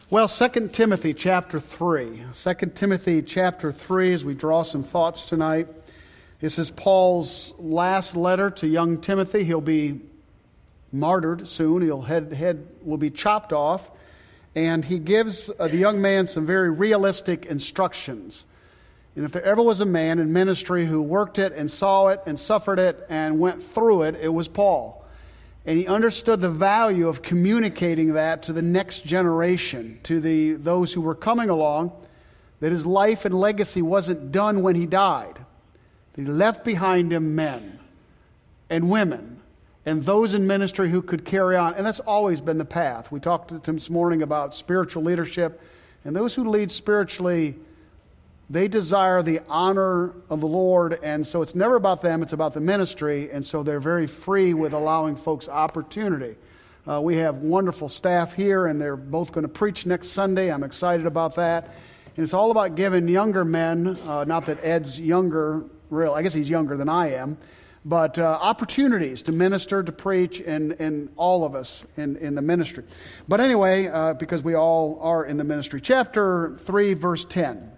Well, 2 Timothy chapter 3. 2 Timothy chapter 3, as we draw some thoughts tonight. This is Paul's last letter to young Timothy. He'll be martyred soon. Head will be chopped off. And he gives the young man some very realistic instructions. And if there ever was a man in ministry who worked it and saw it and suffered it and went through it, it was Paul. And he understood the value of communicating that to the next generation, to those who were coming along, that his life and legacy wasn't done when he died. That he left behind him men and women and those in ministry who could carry on. And that's always been the path. We talked to him this morning about spiritual leadership. And those who lead spiritually, they desire the honor of the Lord, and so it's never about them, it's about the ministry, and so they're very free with allowing folks opportunity. We have wonderful staff here, and they're both going to preach next Sunday. I'm excited about that. And it's all about giving younger men, not that Ed's younger, I guess he's younger than I am, but opportunities to minister, to preach, and all of us in the ministry. But anyway, because we all are in the ministry. Chapter 3, verse 10.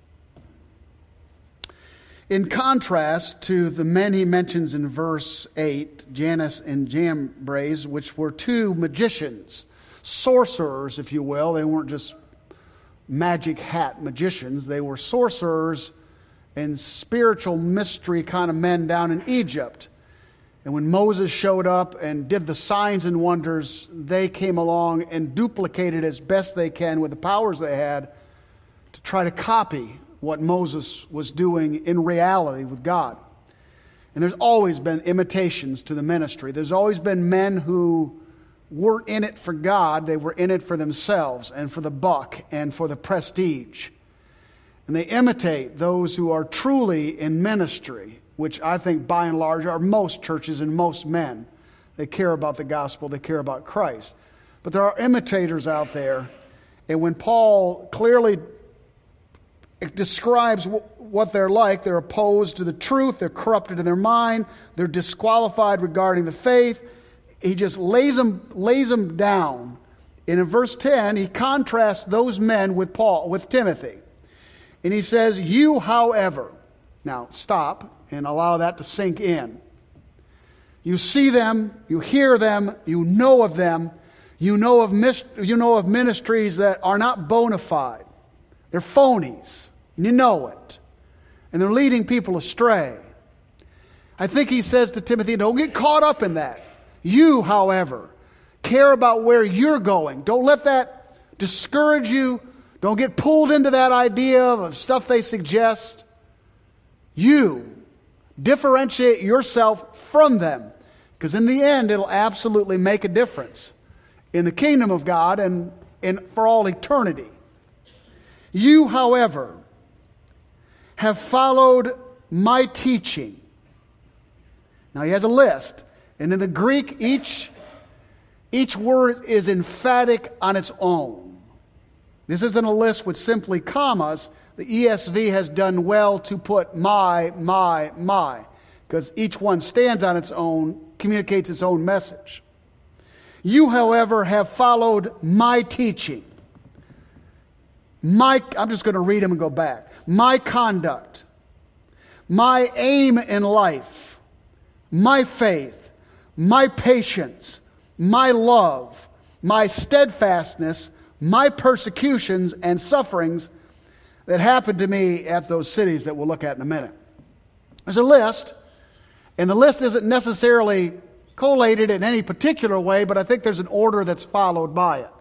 In contrast to the men he mentions in verse 8, Jannes and Jambres, which were two magicians, sorcerers, if you will. They weren't just magic hat magicians. They were sorcerers and spiritual mystery kind of men down in Egypt. And when Moses showed up and did the signs and wonders, they came along and duplicated as best they can with the powers they had to try to copy what Moses was doing in reality with God. And there's always been imitations to the ministry. There's always been men who weren't in it for God. They were in it for themselves and for the buck and for the prestige. And they imitate those who are truly in ministry, which I think by and large are most churches and most men. They care about the gospel. They care about Christ. But there are imitators out there. And when Paul clearly describes what they're like, they're opposed to the truth, they're corrupted in their mind, they're disqualified regarding the faith. He just lays them down. And in verse 10, he contrasts those men with Timothy. And he says, "You, however," now stop and allow that to sink in. You see them, you hear them, you know of them, you know of ministries that are not bona fide. They're phonies. And you know it. And they're leading people astray. I think he says to Timothy, don't get caught up in that. You, however, care about where you're going. Don't let that discourage you. Don't get pulled into that idea of stuff they suggest. You differentiate yourself from them. Because in the end, it'll absolutely make a difference in the kingdom of God and for all eternity. You, however, have followed my teaching. Now he has a list. And in the Greek, each word is emphatic on its own. This isn't a list with simply commas. The ESV has done well to put my. Because each one stands on its own, communicates its own message. You, however, have followed my teaching. I'm just going to read them and go back. My conduct, my aim in life, my faith, my patience, my love, my steadfastness, my persecutions and sufferings that happened to me at those cities that we'll look at in a minute. There's a list, and the list isn't necessarily collated in any particular way, but I think there's an order that's followed by it.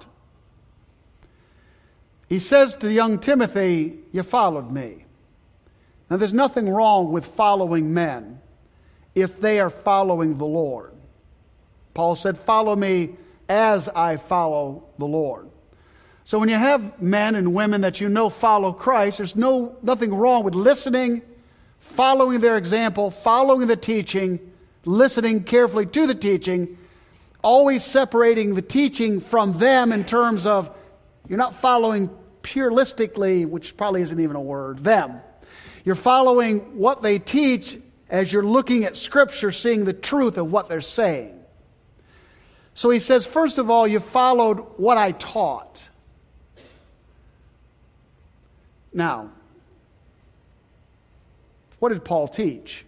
He says to young Timothy, you followed me. Now there's nothing wrong with following men if they are following the Lord. Paul said, follow me as I follow the Lord. So when you have men and women that you know follow Christ, there's nothing wrong with listening, following their example, following the teaching, listening carefully to the teaching, always separating the teaching from them in terms of you're not following puristically, which probably isn't even a word, them. You're following what they teach as you're looking at Scripture, seeing the truth of what they're saying. So he says, first of all, you followed what I taught. Now, what did Paul teach?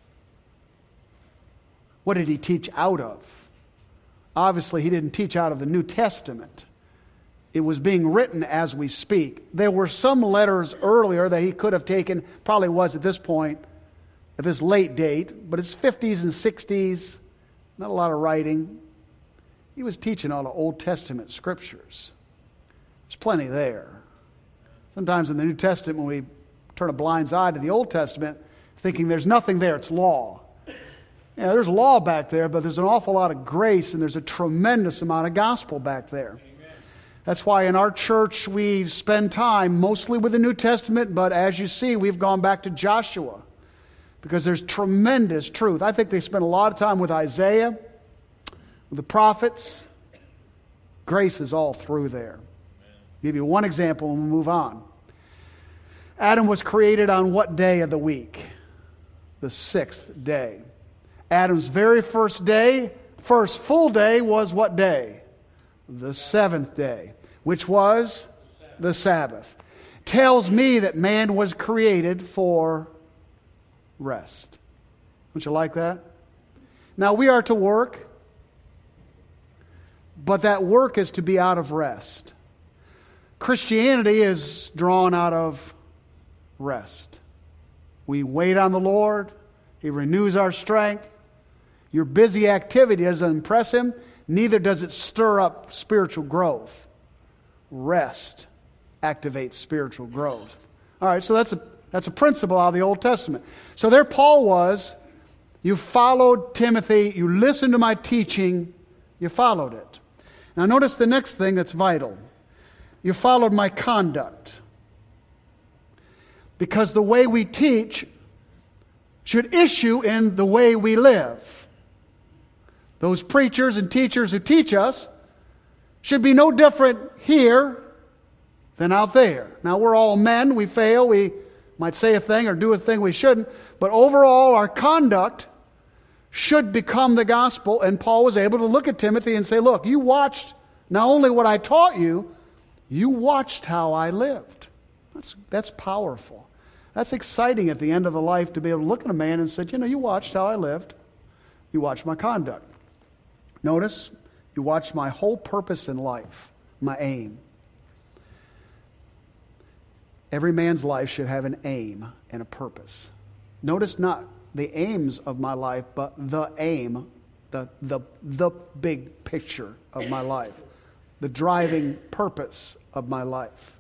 What did he teach out of? Obviously, he didn't teach out of the New Testament. It was being written as we speak. There were some letters earlier that he could have taken, probably was at this point, at this late date, but it's 50s and 60s, not a lot of writing. He was teaching all the Old Testament scriptures. There's plenty there. Sometimes in the New Testament, when we turn a blind eye to the Old Testament, thinking there's nothing there, it's law. Yeah, there's law back there, but there's an awful lot of grace, and there's a tremendous amount of gospel back there. That's why in our church we spend time mostly with the New Testament, but as you see, we've gone back to Joshua because there's tremendous truth. I think they spent a lot of time with Isaiah, with the prophets. Grace is all through there. I'll give you one example and we'll move on. Adam was created on what day of the week? The 6th day. Adam's very first day, first full day was what day? The 7th day, which was the Sabbath. Tells me that man was created for rest. Don't you like that? Now we are to work, but that work is to be out of rest. Christianity is drawn out of rest. We wait on the Lord. He renews our strength. Your busy activity doesn't impress Him. Neither does it stir up spiritual growth. Rest activates spiritual growth. All right, so that's a principle out of the Old Testament. So there Paul was. You followed Timothy. You listened to my teaching. You followed it. Now notice the next thing that's vital. You followed my conduct. Because the way we teach should issue in the way we live. Those preachers and teachers who teach us should be no different here than out there. Now, we're all men. We fail. We might say a thing or do a thing we shouldn't. But overall, our conduct should become the gospel. And Paul was able to look at Timothy and say, look, you watched not only what I taught you, you watched how I lived. That's powerful. That's exciting at the end of the life to be able to look at a man and say, you watched how I lived. You watched my conduct. Notice, you watched my whole purpose in life, my aim. Every man's life should have an aim and a purpose. Notice not the aims of my life, but the aim, the big picture of my life, the driving purpose of my life.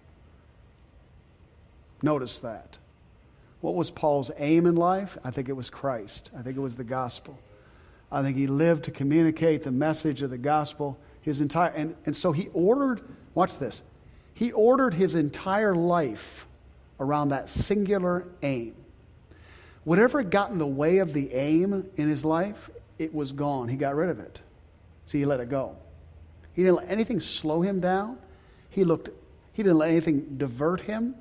Notice that. What was Paul's aim in life? I think it was Christ. I think it was the gospel. I think he lived to communicate the message of the gospel his entire... And so he ordered, watch this, he ordered his entire life around that singular aim. Whatever got in the way of the aim in his life, it was gone. He got rid of it. See, he let it go. He didn't let anything slow him down. He didn't let anything divert him.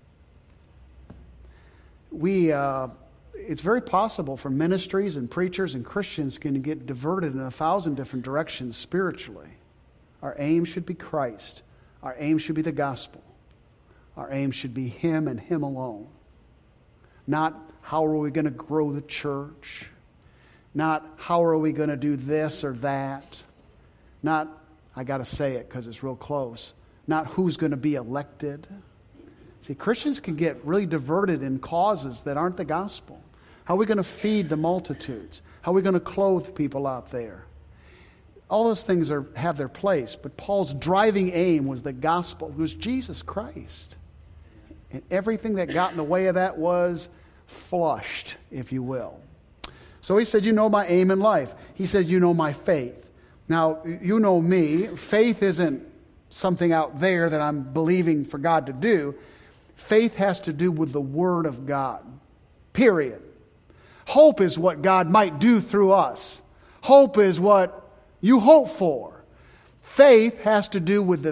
It's very possible for ministries and preachers and Christians can get diverted in 1,000 different directions spiritually. Our aim should be Christ. Our aim should be the gospel. Our aim should be Him and Him alone. Not how are we going to grow the church. Not how are we going to do this or that. Not, I got to say it because it's real close, not who's going to be elected. See, Christians can get really diverted in causes that aren't the gospel. How are we going to feed the multitudes? How are we going to clothe people out there? All those things have their place, but Paul's driving aim was the gospel. It was Jesus Christ. And everything that got in the way of that was flushed, if you will. So he said, you know my aim in life. He said, you know my faith. Now, you know me. Faith isn't something out there that I'm believing for God to do. Faith has to do with the Word of God. Period. Hope is what God might do through us. Hope is what you hope for. Faith has to do with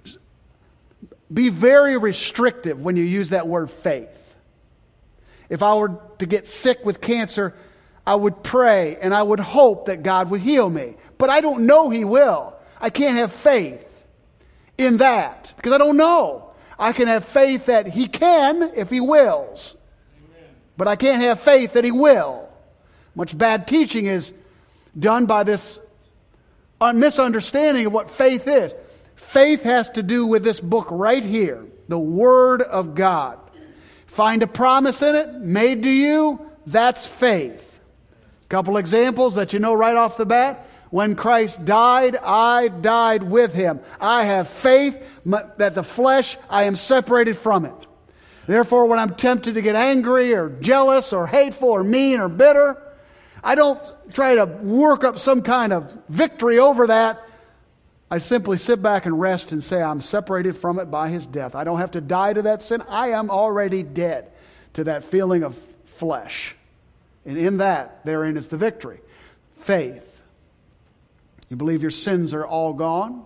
be very restrictive when you use that word faith. If I were to get sick with cancer, I would pray and I would hope that God would heal me. But I don't know He will. I can't have faith in that because I don't know. I can have faith that He can if He wills. Amen. But I can't have faith that He will. Much bad teaching is done by this misunderstanding of what faith is. Faith has to do with this book right here, the Word of God. Find a promise in it, made to you, that's faith. A couple examples that you know right off the bat. When Christ died, I died with Him. I have faith that the flesh, I am separated from it. Therefore, when I'm tempted to get angry or jealous or hateful or mean or bitter, I don't try to work up some kind of victory over that. I simply sit back and rest and say, I'm separated from it by His death. I don't have to die to that sin. I am already dead to that feeling of flesh. And in that, therein is the victory. Faith. You believe your sins are all gone?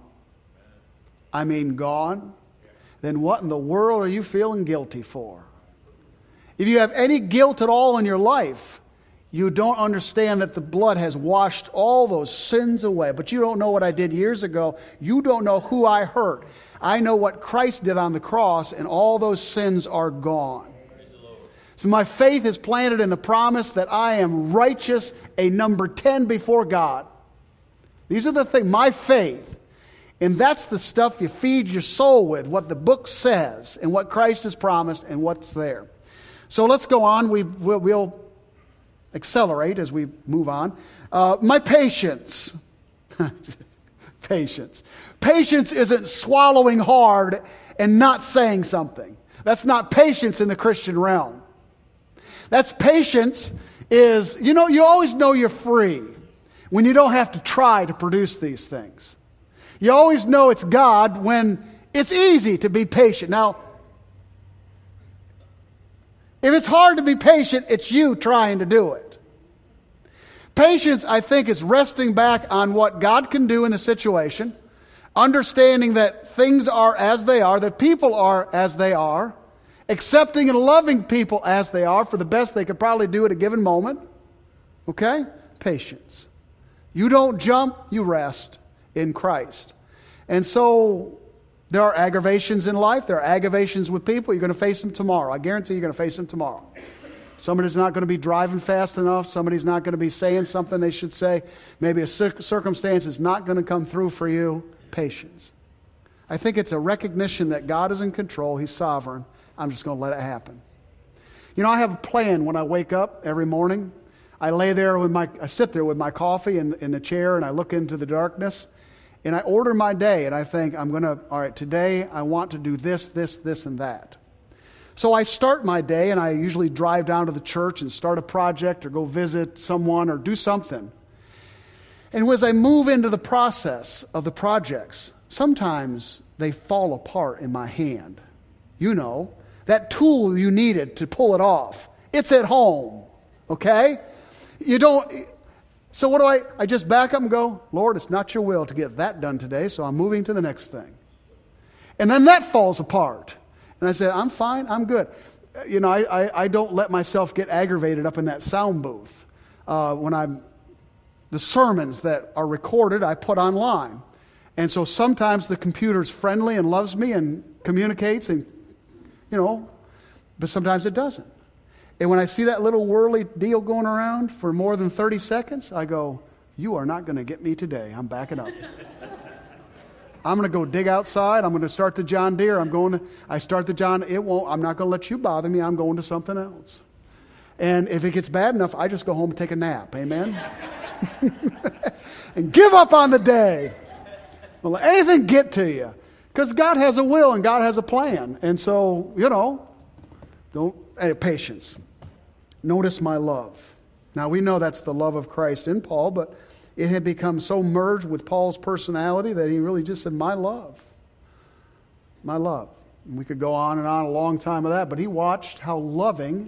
I mean gone. Then what in the world are you feeling guilty for? If you have any guilt at all in your life, you don't understand that the blood has washed all those sins away. But you don't know what I did years ago. You don't know who I hurt. I know what Christ did on the cross, and all those sins are gone. So my faith is planted in the promise that I am righteous, a number 10 before God. These are the things, my faith. And that's the stuff you feed your soul with, what the book says, and what Christ has promised, and what's there. So let's go on. We'll accelerate as we move on. My patience. Patience. Patience isn't swallowing hard and not saying something. That's not patience in the Christian realm. That's patience is, you always know you're free when you don't have to try to produce these things. You always know it's God when it's easy to be patient. Now, if it's hard to be patient, it's you trying to do it. Patience, I think, is resting back on what God can do in the situation, understanding that things are as they are, that people are as they are, accepting and loving people as they are for the best they could probably do at a given moment. Okay? Patience. You don't jump, you rest in Christ. And so there are aggravations in life. There are aggravations with people. You're going to face them tomorrow. I guarantee you're going to face them tomorrow. Somebody's not going to be driving fast enough. Somebody's not going to be saying something they should say. Maybe a circumstance is not going to come through for you. Patience. I think it's a recognition that God is in control. He's sovereign. I'm just going to let it happen. I have a plan when I wake up every morning. I sit there with my coffee in the chair, and I look into the darkness, and I order my day, and I think, all right, today I want to do this, this, this, and that. So I start my day, and I usually drive down to the church and start a project or go visit someone or do something. And as I move into the process of the projects, sometimes they fall apart in my hand. That tool you needed to pull it off, it's at home, okay? So what do I just back up and go, Lord, it's not your will to get that done today, so I'm moving to the next thing. And then that falls apart. And I say, I'm fine, I'm good. I don't let myself get aggravated up in that sound booth. The sermons that are recorded, I put online. And so sometimes the computer's friendly and loves me and communicates and, but sometimes it doesn't. And when I see that little whirly deal going around for more than 30 seconds, I go, you are not going to get me today. I'm backing up. I'm going to go dig outside. I'm going to start the John Deere. I'm not going to let you bother me. I'm going to something else. And if it gets bad enough, I just go home and take a nap. Amen? And give up on the day. Don't let anything get to you. Because God has a will and God has a plan. And so, patience. Notice my love. Now, we know that's the love of Christ in Paul, but it had become so merged with Paul's personality that he really just said, my love. My love. And we could go on and on a long time of that, but he watched how loving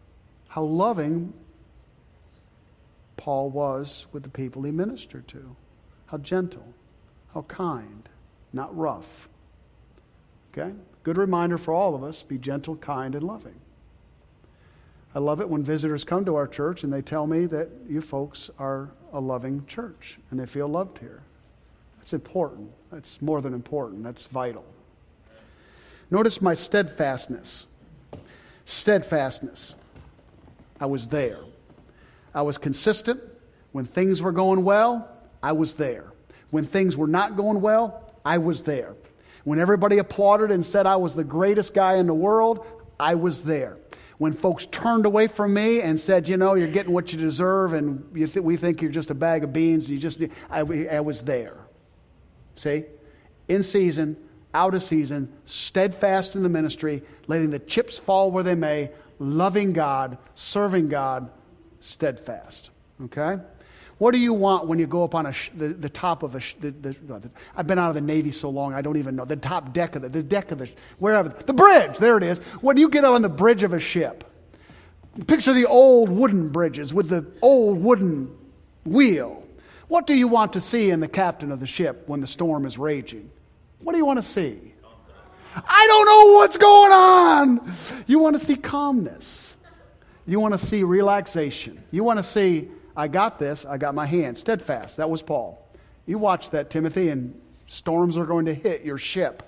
Paul was with the people he ministered to. How gentle, how kind, not rough. Okay? Good reminder for all of us, be gentle, kind, and loving. I love it when visitors come to our church and they tell me that you folks are a loving church and they feel loved here. That's important. That's more than important. That's vital. Notice my steadfastness. Steadfastness. I was there. I was consistent. When things were going well, I was there. When things were not going well, I was there. When everybody applauded and said I was the greatest guy in the world, I was there. When folks turned away from me and said, you're getting what you deserve and we think you're just a bag of beans, I was there. See? In season, out of season, steadfast in the ministry, letting the chips fall where they may, loving God, serving God, steadfast. Okay? What do you want when you go up on the top of I've been out of the Navy so long, I don't even know. The top deck of wherever. The bridge, there it is. When you get on the bridge of a ship, picture the old wooden bridges with the old wooden wheel. What do you want to see in the captain of the ship when the storm is raging? What do you want to see? I don't know what's going on. You want to see calmness. You want to see relaxation. You want to see, I got this, I got my hand. Steadfast. That was Paul. You watch that, Timothy, and storms are going to hit your ship.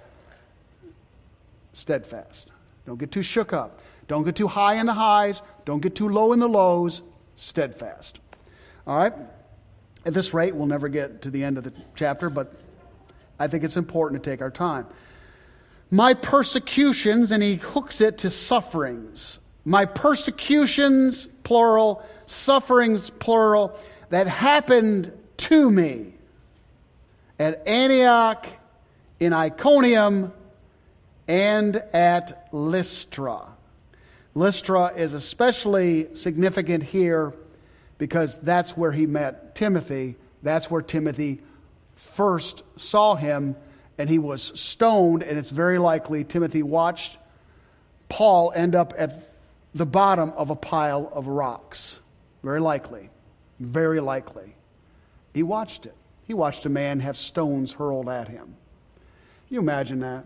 Steadfast. Don't get too shook up. Don't get too high in the highs. Don't get too low in the lows. Steadfast. All right? At this rate, we'll never get to the end of the chapter, but I think it's important to take our time. My persecutions, and he hooks it to sufferings. My persecutions, plural, sufferings, plural, that happened to me at Antioch, in Iconium, and at Lystra. Lystra is especially significant here because that's where he met Timothy. That's where Timothy first saw him, and he was stoned, and it's very likely Timothy watched Paul end up at the bottom of a pile of rocks. Very likely. Very likely. He watched it. He watched a man have stones hurled at him. Can you imagine that?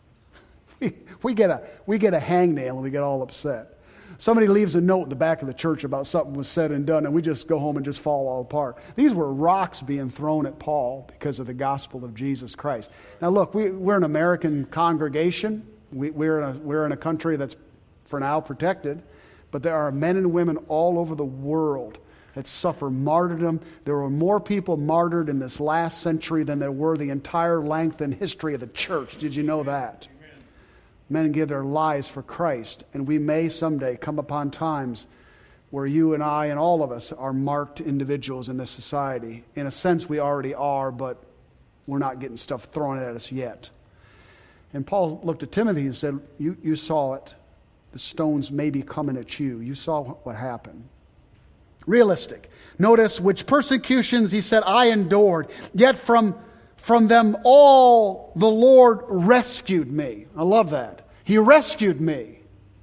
We get a hangnail and we get all upset. Somebody leaves a note in the back of the church about something was said and done, and we just go home and just fall all apart. These were rocks being thrown at Paul because of the gospel of Jesus Christ. Now look, we're an American congregation. We're in a country that's for now protected, but there are men and women all over the world that suffer martyrdom. There were more people martyred in this last century than there were the entire length and history of the church. Did you know that? Men give their lives for Christ, and we may someday come upon times where you and I and all of us are marked individuals in this society. In a sense, we already are, but we're not getting stuff thrown at us yet. And Paul looked at Timothy and said, you saw it. The stones may be coming at you. You saw what happened. Realistic. Notice which persecutions, he said, I endured, yet from them all the Lord rescued me. I love that. He rescued me.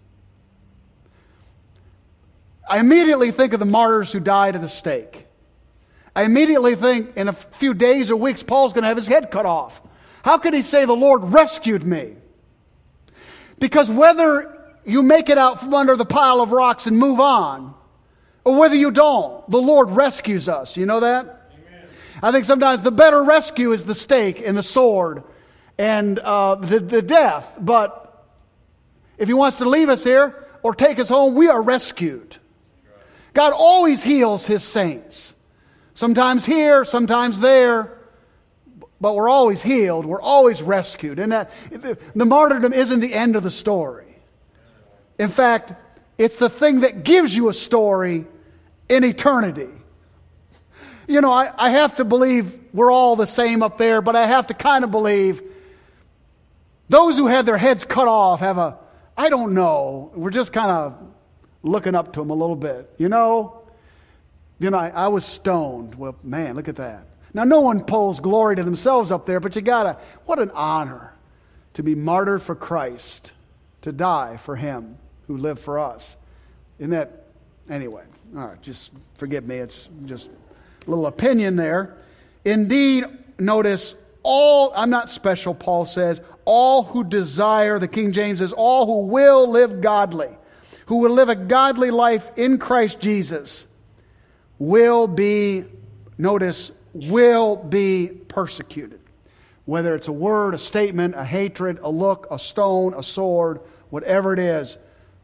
I immediately think of the martyrs who died at the stake. I immediately think in a few days or weeks, Paul's going to have his head cut off. How could he say the Lord rescued me? Because whether you make it out from under the pile of rocks and move on, or whether you don't, the Lord rescues us. You know that? I think sometimes the better rescue is the stake and the sword and the death. But if he wants to leave us here or take us home, we are rescued. God always heals his saints. Sometimes here, sometimes there. But we're always healed. We're always rescued. And that the martyrdom isn't the end of the story. In fact, it's the thing that gives you a story in eternity. You know, I have to believe we're all the same up there, but I have to kind of believe those who had their heads cut off have I don't know, we're just kind of looking up to them a little bit. You know, I was stoned. Well, man, look at that. Now, no one pulls glory to themselves up there, but what an honor to be martyred for Christ, to die for him who lived for us. Isn't that, anyway, all right, just forgive me, it's just a little opinion there. Indeed, notice, I'm not special, Paul says, all who desire, the King James says, all who will live godly, who will live a godly life in Christ Jesus, will be persecuted. Whether it's a word, a statement, a hatred, a look, a stone, a sword, whatever it is,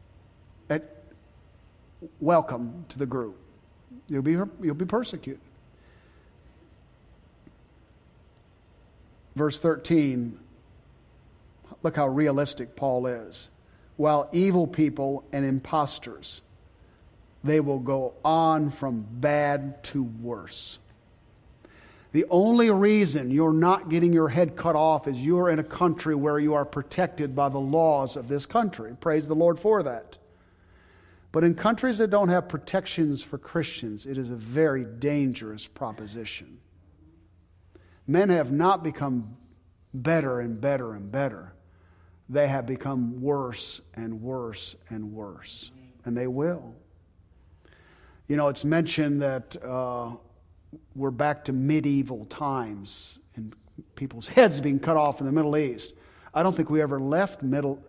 welcome to the group. You'll be persecuted. Verse 13, look how realistic Paul is. While evil people and impostors, they will go on from bad to worse. The only reason you're not getting your head cut off is you're in a country where you are protected by the laws of this country. Praise the Lord for that. But in countries that don't have protections for Christians, it is a very dangerous proposition. Men have not become better and better and better. They have become worse and worse and worse. And they will. You know, it's mentioned that we're back to medieval times and people's heads being cut off in the Middle East. I don't think we ever left Middle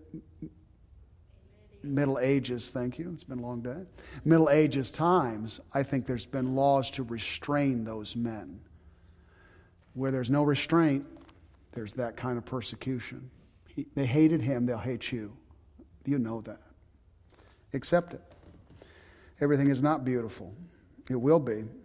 Ages, thank you. It's been a long day. Middle Ages times, I think there's been laws to restrain those men. Where there's no restraint, there's that kind of persecution. They hated him, they'll hate you. You know that. Accept it. Everything is not beautiful. It will be.